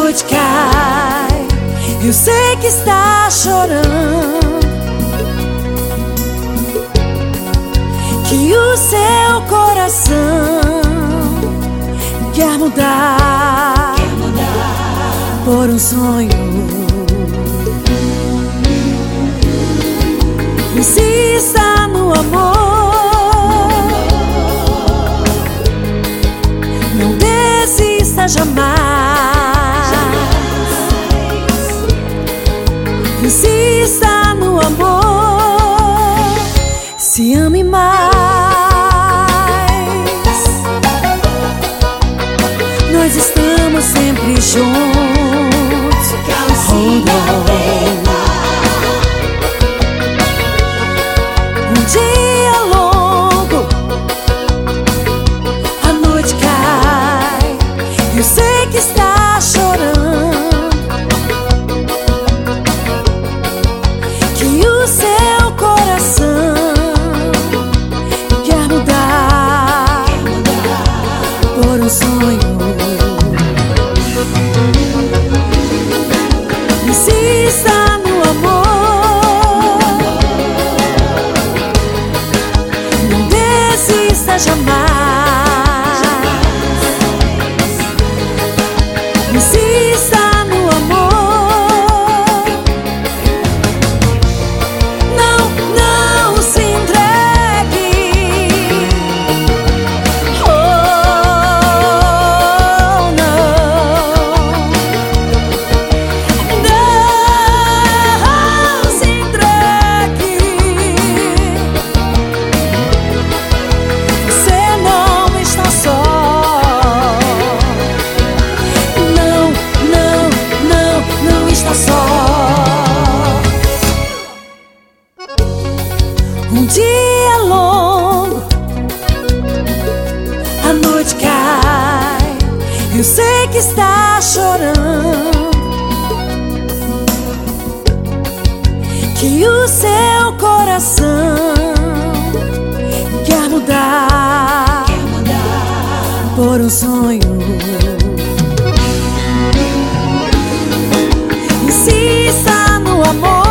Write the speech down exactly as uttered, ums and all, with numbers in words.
noite cai, eu sei que está chorando, que o seu coração quer mudar, quer mudar por um sonho. Insista no amor, não desista jamais. Insista no amor, se ame mais. Nós estamos sempre juntos. Hold on. Um dia longo, a noite cai, eu sei que está chorando, que o seu coração quer mudar, quer mudar por um sonho. Insista no amor, não desista jamais. Insista no amor, não, não se entregue. Oh, não, não se entregue. Você não está só. Não, não, não, não está só. Um dia longo, a noite cai, eu sei que está chorando, que o seu coração quer mudar, quer mudar por um sonho. Insista no amor,